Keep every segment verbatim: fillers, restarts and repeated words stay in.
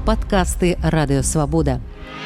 падкасты Радыёвабода.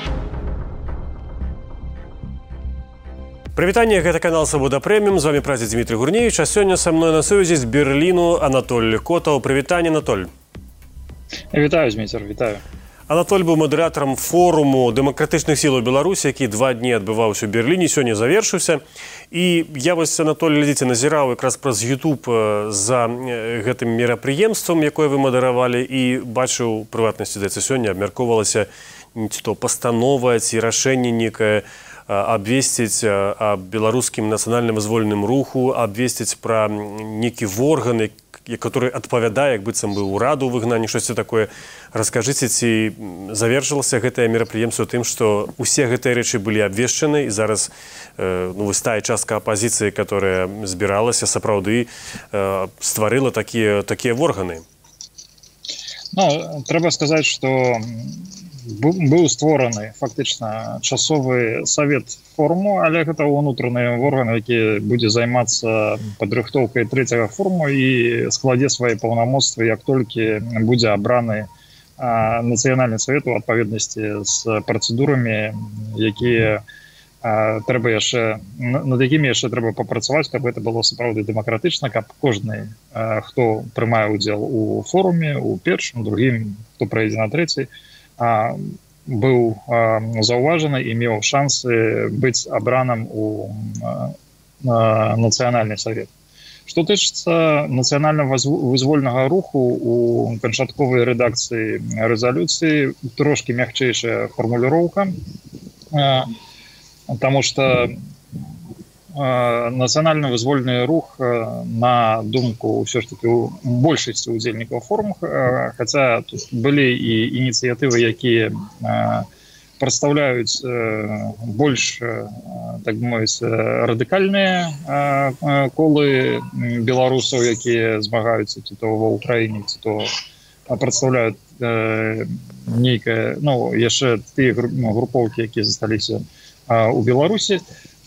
Прывітанне, гэта канал Свабода Прэміум, з вами працы Дмітрий Гурневіч, а сёння са мной на сувязі з Берліну Анатоль Котаў. Прывітанне, Анатоль. Вітаю, Дміцер, вітаю. Анатоль быў мадэратарам форуму дэмакратычных сілаў Беларусі, які два дні адбываўся ў Берліне, сёння завершыўся. І я вось, Анатоль, глядзіце, назіраў якраз праз YouTube за гэтым мерапрыемствам, якое вы мадэравалі, і бачыў, прыватнасці, здаецца, сёння абмяркоўвалася ці то пастанова, ці рашэнне некае абвесціць аб беларускім нацыянальна-вызвольным руху, абвесціць пра некі орган, который адпавядае, як быццам бы ўраду выгнанні, штосьці такое. Раскажыце, ці завершылася гэтае мерапрыемства тым, што усе гэтыя рэчы былі абвешчаны, і зараз ну, вось тая частка апазіцыі, которая збіралася, сапраўды стварыла такія, такія органы. Ну, трэба сказаць, што быў створаны фактычна часовы савет форуму, але гэта ўнутраны орган, які будзе займацца падрыхтоўкай трэцяга форуму і складзе свае паўнамоцтвы, як толькі будзе абраны нацыянальны савет у адпаведнасці з працэдурамі, якія трэба яшчэ, над якімі яшчэ трэба папрацаваць, каб гэта было сапраўды дэмакратычна, каб кожны, хто прымае ўдзел у форуме, у першым, другім, хто прыйдзе на трэці, быў заўважаны і меў шансы быць абраным у нацыянальны савет. Што тычыцца нацыянальна-вызвольнага руху, у канчатковай рэдакцыі рэзалюцыі трошкі мякчэйшая фармуліроўка, таму што нацыянальна-вызвольны рух, на думку ўсё ж таки большасці удзельнікаў форуму, хаця тут былі і ініцыятывы, якія прадстаўляюць больш, так бы мовіць, радыкальныя колы беларусаў, якія змагаюцца ці то ва ўкраіне, ці то прадстаўляюць нейкае, ну, яшчэ тыя групоўкі, якія засталіся у Беларусі.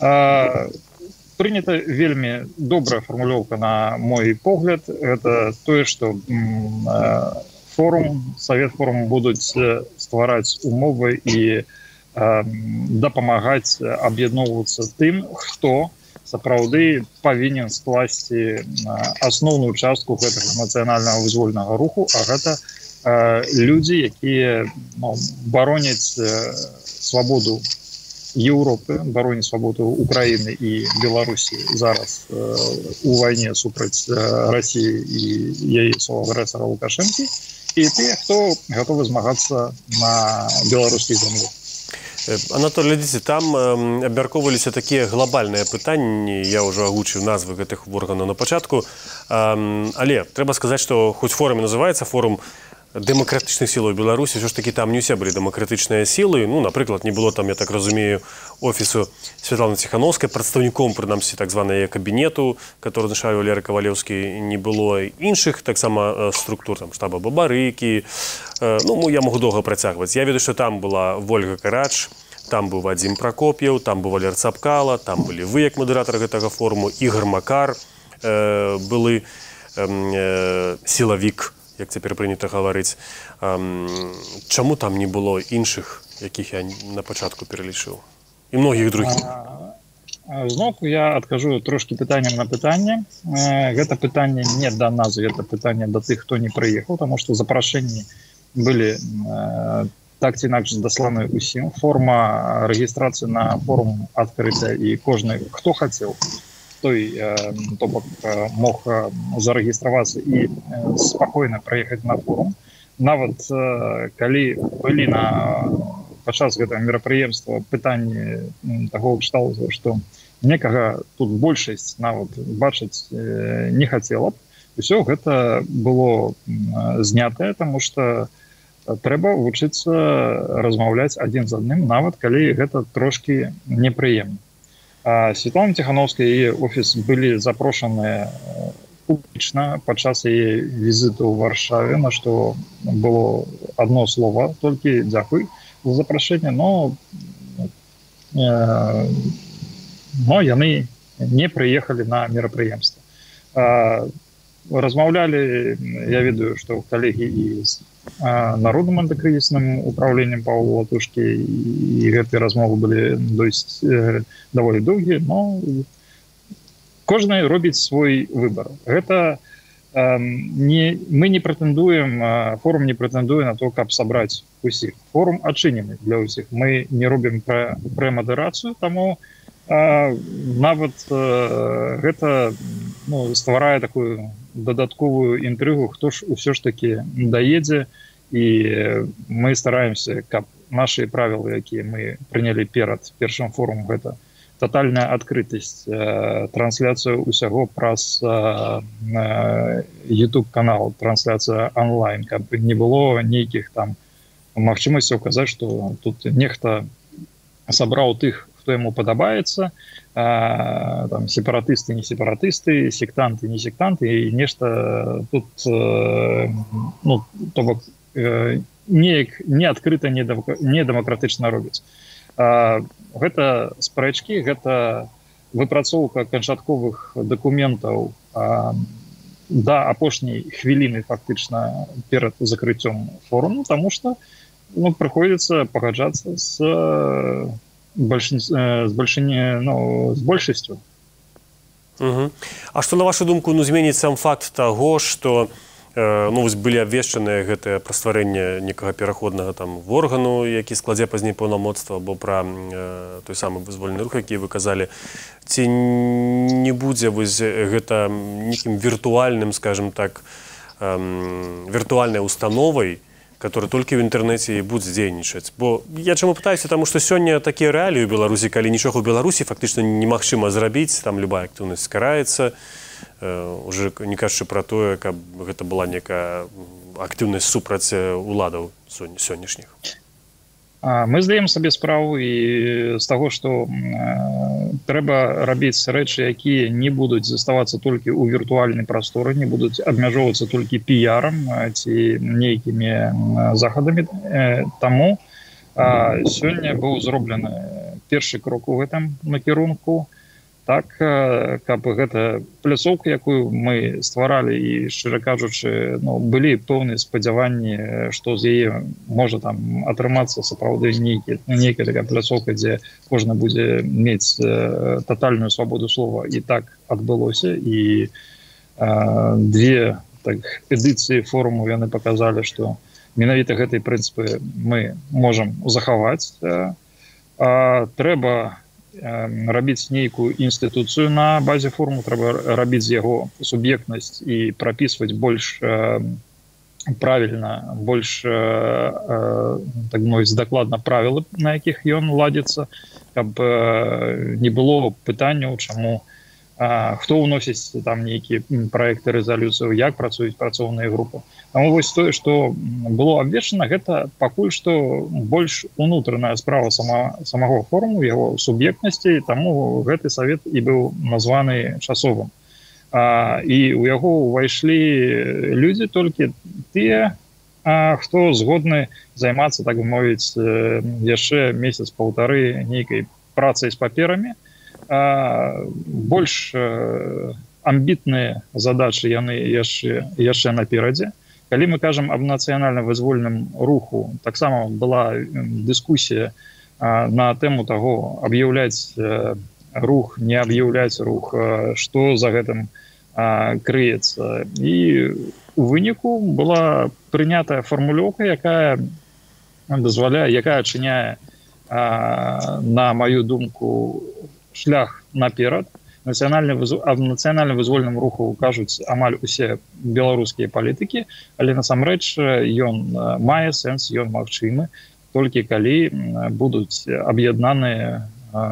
Прынята вельмі добрая фармулёўка, на мой погляд, это тое, што форум, савет форуму будуць ствараць умовы і дапамагаць аб'ядноўвацца тым, хто сапраўды павінен скласці асноўную частку гэтага нацыянальнага вызвольнага руху, а гэта людзі, якія ну, бароняць свабоду Еўропы, бароняць свабоду Украіны і Беларусі зараз э, у вайне супраць э, Расіі і яе агрэсара Лукашэнкі, і тыя, хто гатовы змагацца на беларускай зямлі. Анатолий, глядзіце, там э, абмяркоўваліся такія глобальныя пытанні, я ўжо агучыў назвы гэтых органаў на пачатку, э, але трэба сказаць, што хоць форум называецца форум дэмакратычных сілаў Беларусі, ўсё ж такі там не ўсе былі дэмакратычныя сілы. Ну, напрыклад, не было там, я так разумею, офісу Святланы Ціхановскай, прадстаўніком, прынамсі, так званага кабінету, который назначаў Валерый Кавалеўскі, не было іншых таксама структур, там, штаба Бабарыкі. Ну, я могу доўга працягваць. Я ведаю, што там была Вольга Карач, там быў Вадзім Пракоп'еў, там быў Валер Цапкала, там былі вы, як мадэратар гэтага форуму, Ігор Макар, э, былы э, сілавік, як цяпер прынята гаварыць. Чаму там не было іншых, якіх я на пачатку пералічыў? І многіх другіх. Зноўку я адкажу трошкі пытаннем на пытанне. Гэта пытанне не да нас, гэта пытанне да тых, хто не прыехаў, таму што запрашэнні былі так ці інакш дасланы ўсім. Форма рэгістрацыі на форум адкрытая, і кожны, хто хацеў, той то бок мог зарэгістравацца і спакойна праехаць на форум. Нават калі былі на падчас гэтага мерапрыемства пытанні таго кшталту, што некага тут большасць нават бачыць не хацела б, усё гэта было знятае, таму што трэба вучыцца размаўляць адзін з адным, нават калі гэта трошкі непрыемна. Святлана Ціхановская і офіс былі запрошаныя публічна падчас яе візіту ў Варшаве, на што было адно слова, толькі дзякуй за запрашэнне, но, но яны не прыехалі на мерапрыемства. размаўлялі, я ведаю, што калегі і з народным антыкрызісным управленнем Павла Латушкі, і гэтыя размовы былі досць даволі доўгія, но кожны робіць свой выбар. Гэта не, мы не прэтэндуем, форум не прэтэндуе на то, каб сабраць усіх. Форум адчынены для ўсіх. Мы не робім прэ-мадэрацыю, таму нават гэта ну, стварае такую дадатковую інтрыгу, хто ж усё ж такі даедзе, і мы стараемся, каб нашыя правілы, якія мы прынялі перад першым форумам, гэта тотальная адкрытасць, трансляцыя ўсяго праз YouTube-канал, трансляцыя онлайн, каб не было нейкіх там магчымасцяў казаць, што тут нехта сабраў тых, хто яму падабаецца, там сепаратысты, не сепаратысты, сектанты, не сектанты, і нешта тут ну, то бок неяк не адкрыта, не дэмакратычна робіць. Гэта спрэчкі, гэта выпрацоўка канчатковых дакументаў да апошняй хвіліны фактычна перад закрыццём форуму, таму што ну, прыходзіцца пагаджацца з Больш, з, большине, ну, з большасцю. Угу. А што, на вашу думку, ну, зменіць сам факт таго, што э, ну, былі абвешчаныя гэтае пра стварэнне некага пераходнага там органу, які складзе пазней паўнамоцтва, або пра э, той самы вызвольны рух, які вы казалі, ці не будзе вось гэта нейкім віртуальным, скажем так, э, віртуальнай установай, который только в интернете и будет дзейнічаць. Бо я чаму пытаюся, тому што сёння такія рэаліі ў Беларусі, калі нічога ў Беларусі фактычна немагчыма зрабіць, там любая актыўнасць скараецца, э, уже не кажучы пра тое, каб гэта была некая актыўнасць супраць уладаў сённяшніх. Мы здаем сабе справу і з таго, што трэба рабіць рэчы, якія не будуць заставацца толькі ў віртуальнай прасторы, не будуць абмяжоўвацца толькі піярам ці нейкімі захадамі. Таму сёння быў зроблены першы крок у гэтым накірунку, так, каб гэта пляцоўка, якую мы стваралі, і, шчыра кажучы, ну, былі пэўныя спадзяванні, што з яе можа там атрымацца сапраўды нейкая такая пляцоўка, дзе кожны будзе мець татальную свабоду слова, і так адбылося. І а, две так, эдыцыі форуму яны паказалі, што менавіта гэтыя прынцыпы мы можам захаваць. А, трэба рабіць нейкую інстытуцыю на базе форуму, трэба рабіць з яго суб'ектнасць і прапісваць больш э, правільна, больш э, э, так мовіць, дакладна правілы, на якіх ён ладзіцца, каб э, не было пытанняў, чаму э, хто ўносіць там нейкія праекты рэзалюцыю, як працуюць працоўныя групы. Таму вось тое, што было абвешчана, гэта пакуль што больш унутраная справа сама, самого форуму, яго суб'ектнасці, таму гэты савет і быў названы часовым. А, і ў яго ўвайшлі людзі толькі тыя, а, хто згодны займацца, так бы мовіць, яшчэ месяц-паўтары нейкай працай з паперамі. А, больш а, амбітныя задачы яны яшчэ, яшчэ наперадзе. Калі мы кажам аб нацыянальна-вызвольным руху, таксама была дыскусія на тэму таго, аб'яўляць рух, не аб'яўляць рух, што за гэтым крыецца. І у выніку была прынятая фармулёўка, якая дазваляе, якая адчыняе, на маю думку, шлях наперад. Нацыянальны, аб нацыянальным вызвольным руху кажуць амаль усе беларускія палітыкі, але насамрэч ён мае сэнс, ён магчымы, толькі калі будуць аб'яднаныя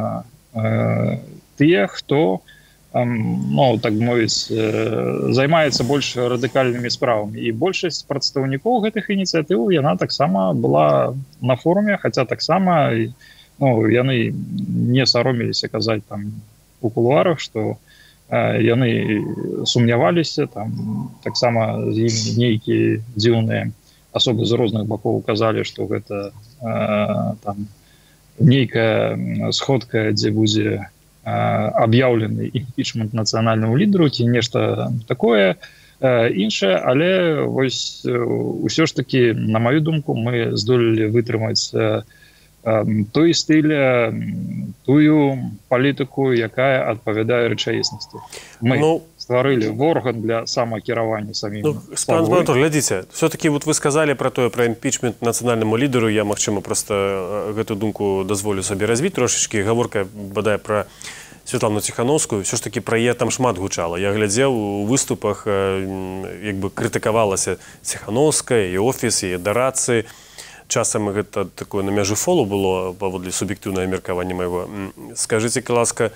тыя, хто, ну, так мовіць, займаецца больш радыкальнымі справамі. І большасць прадстаўнікоў гэтых ініцыятыў, яна таксама была на форуме, хаця таксама ну, яны не саромеліся казаць там у кулуарах, што э, яны сумняваліся, там таксама з імі нейкія дзіўныя асобы з розных бакоў казалі, што гэта э, там нейкая сходка, дзе будзе э, аб'яўлены імпічмент нацыянальнаму лідару ці нешта такое. іншае, але вось усё ж таки, на маю думку, мы здолелі вытрымаць той стыль, тую палітыку, якая адпавядае рэчаіснасці. Мы ну, стварылі орган для самакіравання самім. Ну, пан Анатоль, глядзіце, все-таки вот вы сказали про тое, про імпічмент нацыянальнаму лідару, я, магчыма, просто гэту думку дазволю сабе развіць трошечки. Гаворка, бадай, про Святлану Ціхановскую, все ж таки про яе там шмат гучала. Я глядзеў у выступах, як бы крытыкавалася Ціхановская, і офіс, і дарацы. Часам гэта такое на мяжы фолу было, паводле суб'ектыўнага меркавання майго. Скажыце, ласка,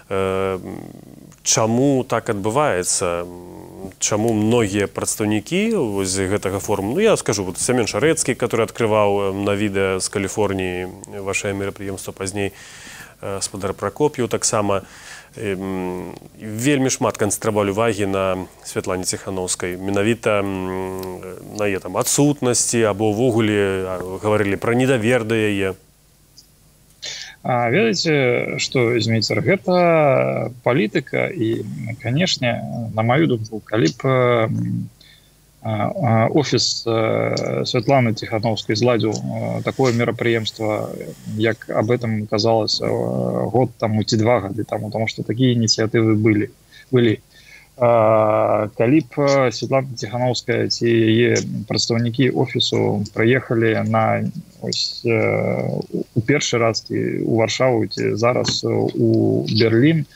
чаму так адбываецца? Чаму многія прадстаўнікі гэтага форуму, ну я скажу, вот Семен Шарэцкі, который адкрываў на відэа з Каліфорніі вашае мерапрыемства пазней, спадар Пракоп'еў таксама, вельмі шмат канцэнтравалі увагі на Святлане Ціхановскай, менавіта на яе там адсутнасці або ўвогуле гаварылі пра недавер да яе. Ведаеце, што, змейцер, гэта палітыка і, канешне, на маю думку, калі б офіс Святланы Ціхановскай зладзіў такое мерапрыемства, як об этом казалася год таму ці два гады таму, тому што такія ініцыятывы былі. былі. Калі б Святлана Ціхановская ці яе прадстаўнікі офісу прыехалі на ось, у першы раз ці у Варшаву ці зараз у Берлін,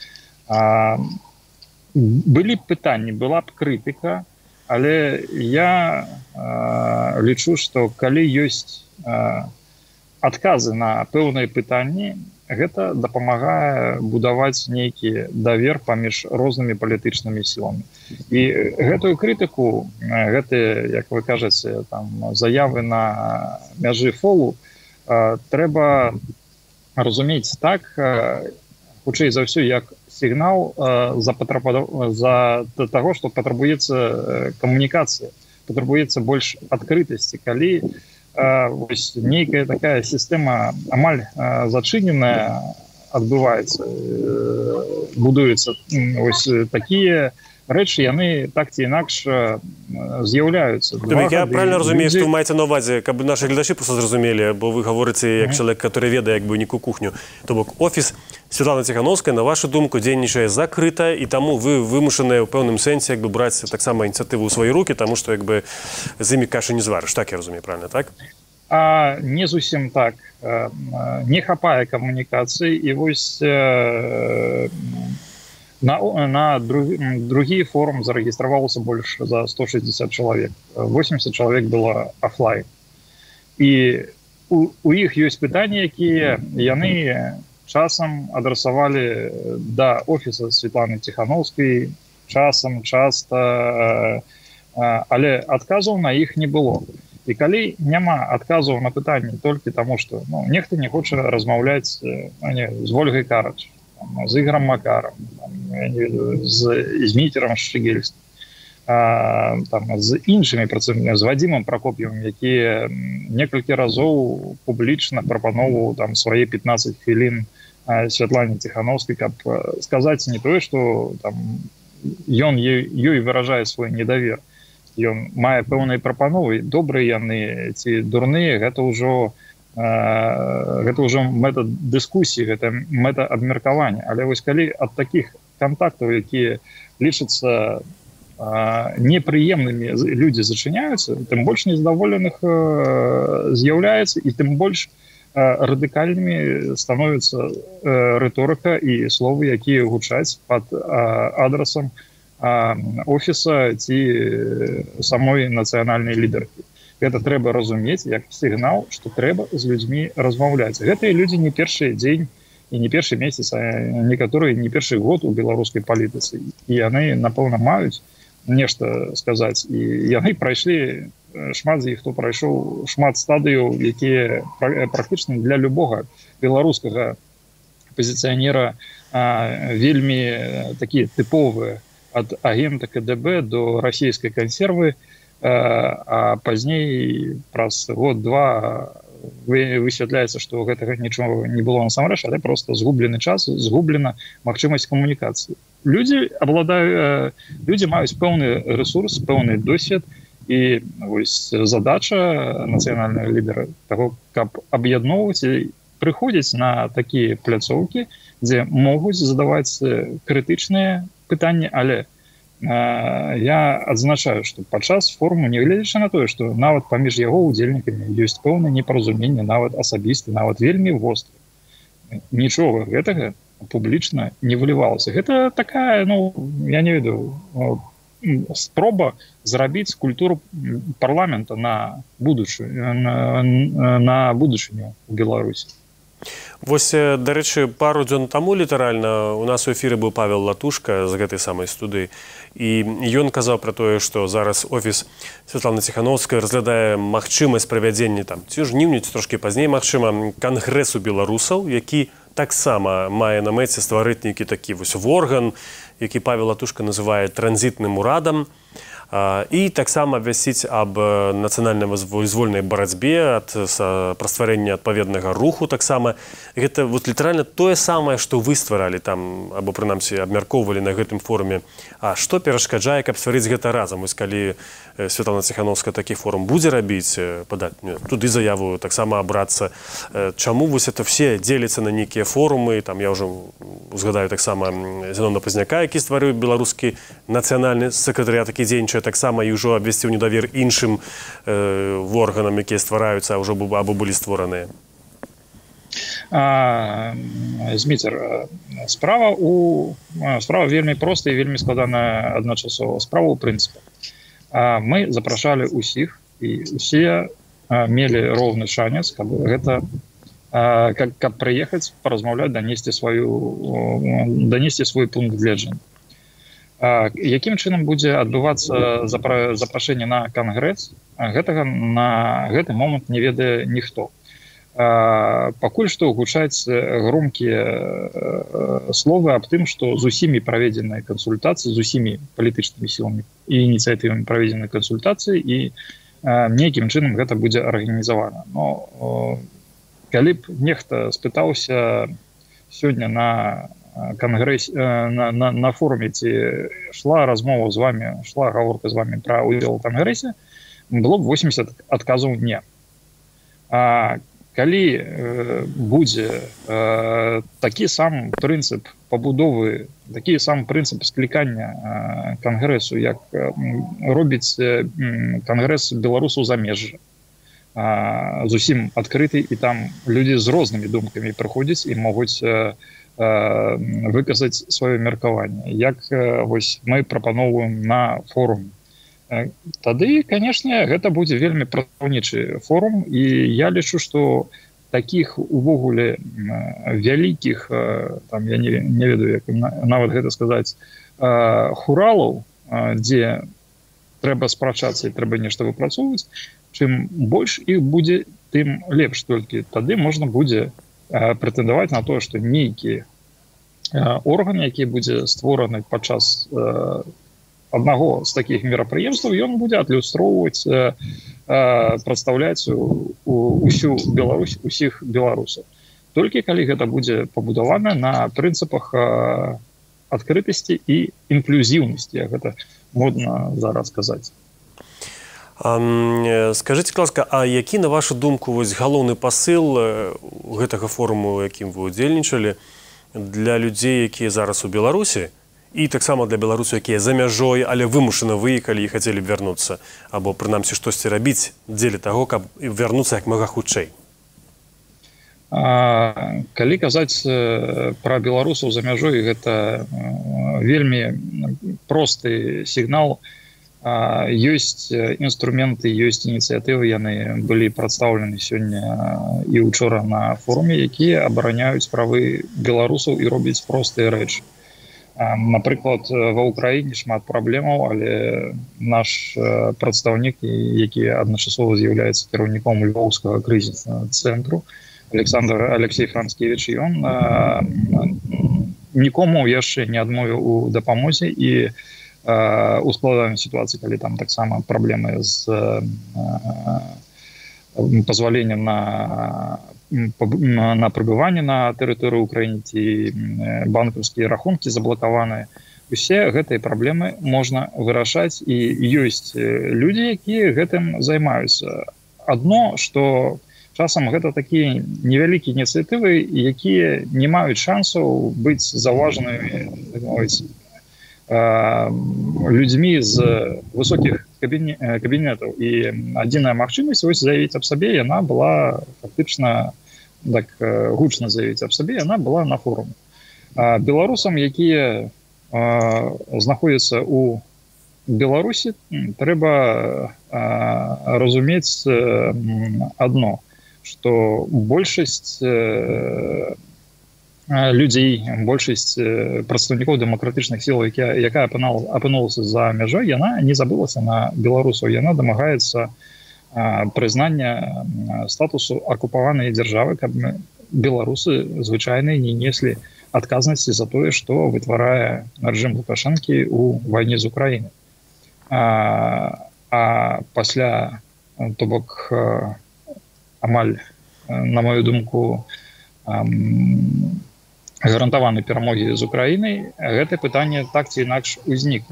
былі б пытанні, была б крытыка, але я э, лічу, што калі ёсць э, адказы на пэўныя пытанні, гэта дапамагае будаваць нейкі давер паміж рознымі палітычнымі сіламі. І гэтую крытыку, гэтыя, як вы кажаце, там, заявы на мяжы фолу, э, трэба разумець так, э, хутчэй за ўсё, як сігнал за, за таго, што патрабуецца камунікацыя, патрабуецца больш адкрытасці, калі вось, нейкая такая сістэма амаль зачыненая адбываецца, будуецца, вось такія рэчы, яны так ці інакш з'яўляюцца. Я правильно разумею, што вы маеце на ўвазе, каб нашы гледачы просто зразумелі, бо вы гаворыце як чалавек, который ведае як бы нейкую кухню. То бок офіс Святланы Ціхановскай, на вашу думку, дзейнічае закрыта, і таму вы вымушаныя ў пэўным сэнсе як бы браць таксама ініцыятыву ў свае рукі, таму што як бы з імі кашы не зварыш. Так я разумею, правильно, так? А не зусім так. Не хапае камунікацыі, і вось На, на друг, другі форум зарэгістравалася больш за сто шестьдесят чалавек. восемьдесят чалавек было офлайн. І у, у іх ёсць пытанні, якія яны часам адрасавалі да офіса Святланы Ціхановскай, часам, часта, але адказаў на іх не было. І калі няма адказаў на пытанні толькі таму, што ну, нехта не хоча размаўляць не, з Вольгай Карач, з Ігорам Макаром, з Зміцерам Шчыгельскім, з іншымі працаўнікамі, з Вадзімам Пракоп'евым, які некалькі разоў публічна прапаноўваў там свае пятнадцать хвілін Святлане Ціхановскай, каб сказаць не тое, што там ён ёй выражае свой недавер. Ён мае пэўныя прапановы, добрыя яны ці дурныя, гэта ўжо гэта ўжо мэта дыскусіі, гэта мэта абмеркавання. Але вось калі ад такіх кантактаў, якія лічацца непрыемнымі, людзі зачыняюцца, тым больш незадаволеных з'яўляецца, і тым больш радыкальнымі становіцца рыторыка і словы, якія гучаць пад адрасам офіса ці самой нацыянальнай лідаркі. Гэта трэба разумець як сігнал, што трэба з людзьмі размаўляць. Гэтыя людзі не першы дзень і не першы месяц, а некаторыя не першы год у беларускай палітыцы. І яны, напэўна, маюць нешта сказаць. І яны прайшлі, шмат з іх, хто прайшоў шмат стадыяў, якія практычна для любога беларускага пазіцыянера вельмі такія тыповыя, ад агента ка дэ бэ до расійскай кансервы, а пазней праз год-два высвятляецца, што гэтага нічога не было насамрэч, але проста згублены час, згублена магчымасць камунікацыі. люди обладают, люди маюць пэўны ресурс, пэўны досвед, і вось задача нацыянальнага лідера таго, каб аб'ядноўваць і прыходзіць на такія пляцоўкі, дзе могуць задаваць крытычныя пытанні, але я адзначаю, што падчас форуму, нягледзячы на тое, што нават паміж яго удзельнікамі ёсць пэўнае непаразуменне, нават асабіста, нават вельмі востра. Нічога гэтага публічна не вылівалася. Гэта такая, ну, я не ведаю, спроба зрабіць культуру парламента на будучыню, на, на будучыню у Беларусі. Вось, дарэчы, пару дзён таму літаральна у нас у эфіры быў Павел Латушка з гэтай самай студыі, і ён казаў пра тое, што зараз офіс Святланы Ціхановскай разглядае магчымасць правядзення там, ці ж жніўня, ці трошкі пазней, магчыма, кангрэсу беларусаў, які таксама мае на мэце стварыць нейкі такі вось орган, які Павел Латушка называе транзітным урадам, і таксама абвясціць аб нацыянальна-вызвольнай барацьбе, ад пра стварэнне адпаведнага руху таксама. Гэта вот літаральна тое самае, што вы стваралі там, або прынамсі абмяркоўвалі на гэтым форуме. А што перашкаджае, каб стварыць гэта разам? Вось калі Святлана Ціхановская такі форум будзе рабіць, падаць туды заяву, таксама абрацца. Чаму вось это все дзеляцца на нейкія форумы? Там я ўжо узгадаю таксама Зенона Пазняка, які стварыў беларускі нацыянальны сакратарыят, які дзейнічае таксама і ўжо абвясціў недавер іншым э, органам, якія ствараюцца, а ўжо або былі створаныя. Зміцер, справа у справа вельмі простая і вельмі складаная адначасова. Справа ў прынцыпе. Мы запрашалі ўсіх, і усе мелі роўны шанец, каб гэта каб, каб прыехаць, паразмаўляць, данесці сваю данесці свой пункт гледжання. Якім чынам будзе адбывацца запрашэнне на кангрэс, гэтага на гэты момант не ведае ніхто. Пакуль што гучаць громкія словы аб тым, што з усімі праведзеныя кансультацыі, з усімі палітычнымі сіламі і ініцыятывамі праведзены кансультацыі, і нейкім чынам гэта будзе арганізавана. Но калі б нехта спытаўся сёння на Конгресс, на, на, на форуме, ці шла размова з вами, шла гаворка з вами пра удзел у Конгрессе, было б восемьдесят адказаў не. А калі э, будзе э, такі сам прынцып пабудовы, такі сам прынцып склікання э, Конгрессу, як э, робіць э, Конгресс беларусаў замежжа, э, зусім адкрыты, і там людзі з рознымі думкамі прыходзяць і могуць э, выказаць сваё меркаванне, як вось мы прапаноўваем на форум. Тады, канешне, гэта будзе вельмі прадстаўнічы форум, і я лічу, што такіх увогуле вялікіх, там я не, не ведаю, як нават гэта сказаць, хуралаў, дзе трэба спрачацца і трэба нешта выпрацоўваць, чым больш іх будзе, тым лепш. Толькі тады можна будзе прэтэндаваць на тое, што нейкі орган, які будзе створаны падчас аднаго з такіх мерапрыемстваў, ён будзе адлюстроўваць, прадстаўляць усю Беларусь, усіх беларусаў. Толькі калі гэта будзе пабудавана на прынцыпах адкрытасці і інклюзіўнасці, як гэта модна зараз казаць. Скажыце, ласка, а які, на вашу думку, вось галоўны пасыл гэтага форуму, якім вы удзельнічалі, для людзей, якія зараз у Беларусі, і таксама для беларусаў, якія за мяжой, але вымушана выехалі і хацелі б вярнуцца, або прынамсі штосьці рабіць дзеля таго, каб вярнуцца як мага хутчэй? А, калі казаць пра беларусаў за мяжой, гэта вельмі просты сігнал. Ёсць інструменты, ёсць ініцыятывы, яны былі прадстаўлены сёння і учора на форуме, якія абараняюць правы беларусаў і робяць простыя рэчы. Напрыклад, ва ўкраіне шмат праблемаў, але наш прадстаўнік, які адначасова з'яўляецца кіраўніком львоўскага крызіснага цэнтру, Александр Алексей Францкевич, ён нікому яшчэ не адмовіў у дапамозе, і у складанай сітуацыі, калі там таксама праблемы з пазваленнем на на прыбыванне на тэрыторыі Украіны, ці банкаўскія рахункі заблакаваныя, усе гэтыя праблемы можна вырашаць, і ёсць людзі, якія гэтым займаюцца. Адно, што часам гэта такія невялікія ініцыятывы, якія не маюць шансаў быць заўважанымі людзьмі з высокіх кабінетаў. І адзіная магчымасць вось заявіць аб сабе, яна была фактычна, так гучна заявіць аб сабе, яна была на форуме. Беларусам, якія знаходзяцца ў Беларусі, трэба разумець адно, што большасць людзей, большасць прадстаўнікоў дэмакратычных сіл, якая апынулася за мяжой, яна не забылася на беларусаў, яна дамагаецца прызнання статусу акупаванай дзяржавы, каб беларусы звычайныя не неслі адказнасці за тое, што вытварае рэжым Лукашэнкі ў вайне з Украінай. А, а пасля, то бок, амаль, на мою думку, гарантаванай перамогі з Украінай, гэта пытанне так ці інакш узнікне.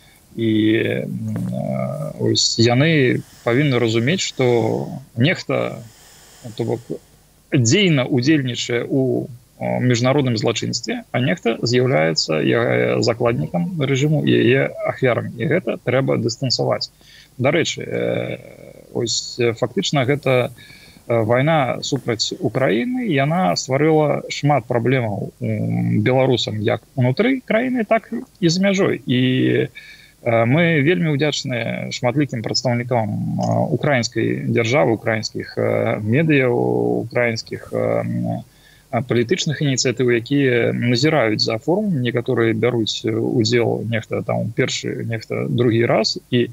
І ось яны павінны разумець, што нехта, то бок, дзейна удзельнічае ў міжнародным злачынстве, а нехта з'яўляецца закладнікам рэжыму і яе ахвярамі. І гэта трэба дыстанцаваць. Дарэчы, ось фактычна гэта вайна супраць Украіны, яна стварыла шмат праблемаў беларусам як унутры краіны, так і за мяжой. І мы вельмі ўдзячныя шматлікім прадстаўнікам украінскай дзяржавы, украінскіх медыяў, украінскіх палітычных ініцыятыў, якія назіраюць за форум, некаторыя бяруць удзел нехта там першы, нехта другі раз, і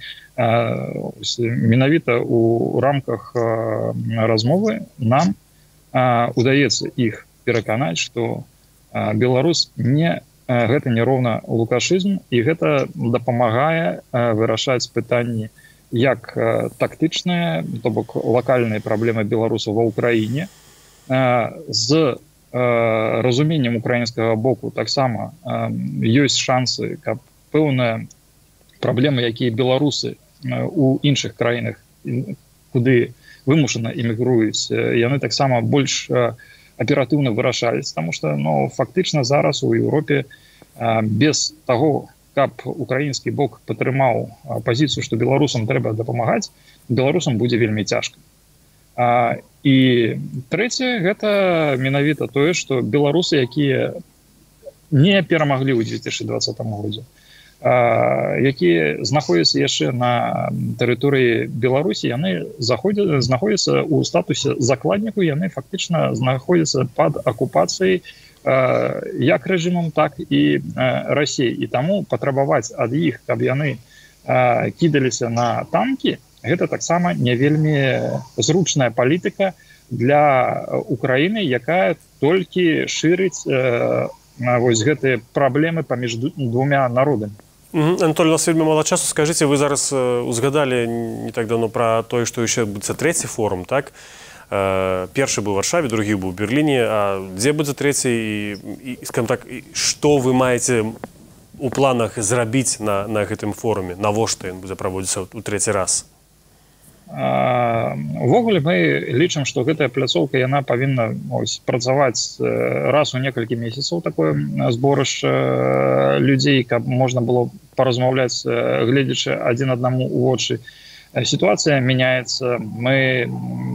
менавіта ў рамках размовы нам удаецца іх пераканаць, што Беларусь не гэта не роўна лукашызм, і гэта дапамагае вырашаць пытанні як тактычныя, то бок лакальныя праблемы беларусаў ва ўкраіне, з разуменнем украінскага боку таксама ёсць шансы, каб пэўныя праблемы, якія беларусы у іншых краінах, куды вымушана эмігруюць, яны таксама больш аператыўна вырашались, таму што ну, фактычна зараз у Еўропе без таго, каб украінскі бок падтрымаў пазіцыю, што беларусам трэба дапамагаць, беларусам будзе вельмі цяжка. І трэцяе, гэта менавіта тое, што беларусы, якія не перамаглі ў две тысячы дваццатым годзе, якія знаходзяцца яшчэ на тэрыторыі Беларусі, яны знаходзяцца ў статусе закладніку, яны фактычна знаходзяцца пад акупацыяй як рэжымам, так і Расіі. І таму патрабаваць ад іх, каб яны кідаліся на танкі, гэта таксама не вельмі зручная палітыка для Украіны, якая толькі шырыць вось гэтыя праблемы паміж двумя народамі. Анатолий, у нас вельмі мало часу. Скажите, вы зараз узгадали не так давно про тое, што яшчэ будзе трэці форум, так? Першы быў у Варшаве, другі быў у Берліне. А дзе будзе трэці і, і скажем так, што вы маеце у планах зрабіць на, на гэтым форуме? Навошта ён будзе праводзіцца у трэці раз? Увогуле мы лічым, што гэтая пляцоўка яна павінна ось, працаваць раз у некалькі месяцаў, такое зборышча людзей, каб можна было паразмаўляць, гледзячы адзін аднаму ў вочы. Сітуацыя мяняецца. Мы,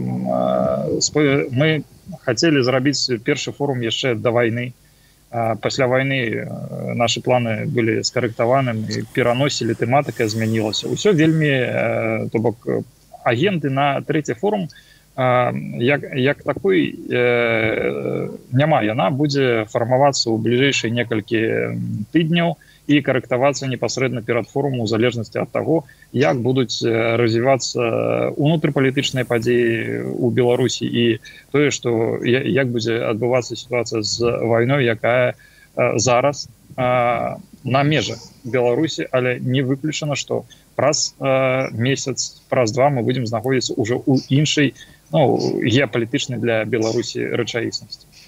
мы хацелі зрабіць першы форум яшчэ да вайны. Пасля вайны нашы планы былі скарэктаванымі, пераносілі, тэматыка змянілася. Усё вельмі, то бок, агенты на трэці форум як, як такой э, няма. Яна будзе фармавацца ў бліжэйшыя некалькі тыдняў і карэктавацца непасрэдна перад форумам у залежнасці ад таго, як будуць развівацца унутрыпалітычныя падзеі ў Беларусі і тое, што як будзе адбывацца сітуацыя з вайной, якая зараз на межах Беларусі, але не выключана, што праз э, месяц, праз два мы будем знаходзіцца ўжо ў іншай, ну, геапалітычнай для Беларусі рэчаіснасці.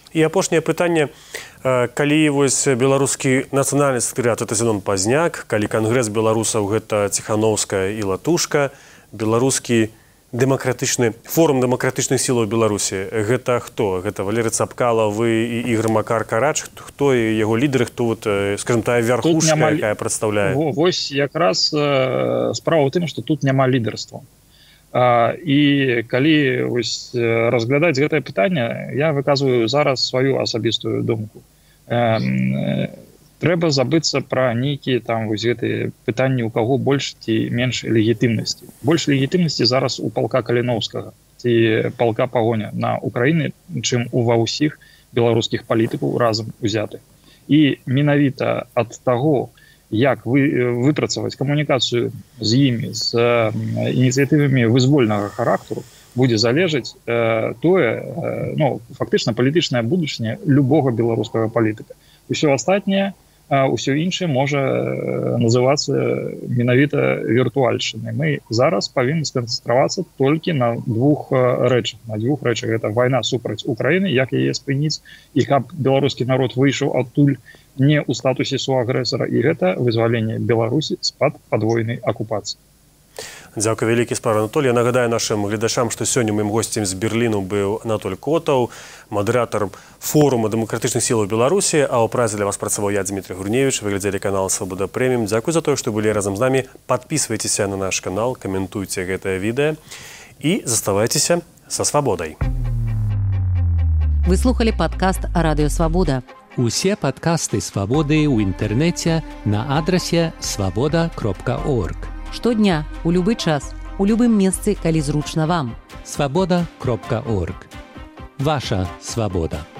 І апошняе пытанне. Калі вось беларускі нацыянальны сакратарыят это Зенон Пазняк, калі кангрэс беларусаў гэта Ціханаўская і Латушка, беларускі дэмакратычны форум дэмакратычных сілаў Беларусі, гэта хто? Гэта Валерый Цапкала, вы і Ігор Макар Карач, хто яго лідары, хто вот, скажем, тая вярхушка, няма... якая прадстаўляе? Вось якраз э, справа ў тым, што тут няма лідарства. А, і калі вось, разглядаць гэтае пытанне, я выказваю зараз сваю асабістую думку. Э, э, трэба забыцца пра нейкія там вось гэтыя пытанні, у каго больш ці менш легітымнасці. Больш легітымнасці зараз у палка Каліноўскага ці палка Пагоня на Украіне, чым у ва ўсіх беларускіх палітыкаў разам узятых. І менавіта ад таго, як вы, выпрацаваць камунікацыю з імі, з э, ініцыятывамі вызвольнага характару, будзе залежаць э, тое, э, ну, фактычна палітычная будучыня любога беларускага палітыка. Усё астатняе, а ўсё іншае можа называцца менавіта віртуальшчынай. Мы зараз павінны сканцэнтравацца толькі на двух рэчах. На двух рэчах. Гэта вайна супраць Украіны, як яе спыніць, і каб беларускі народ выйшаў адтуль не ў статусе суагрэсара, і гэта вызваленне Беларусі з-пад падвойнай акупацыі. Дзякуй вялікі, спара Анатолій. Я нагадаю нашым гледачам, што сёння маім госцем з Берліну быў Анатоль Котаў, мадэратар форума дэмакратычных сілаў Беларусі, а ў празе для вас працаваў я, Дмітрий Гурневич. Вы глядзелі канал Свабода Прэміум. Дзякуй за тое, што былі разам з намі. Падпісвайцеся на наш канал, каментуйце гэтае відэа і заставайцеся са свабодай. Вы слухали падкаст Радыё Свабода. Усе падкасты Свабоды ў інтэрнэце на адрасе свабода кропка орг. Штодня, у любы час, у любым месцы, калі зручна вам. свабода кропка орг. Ваша свабода.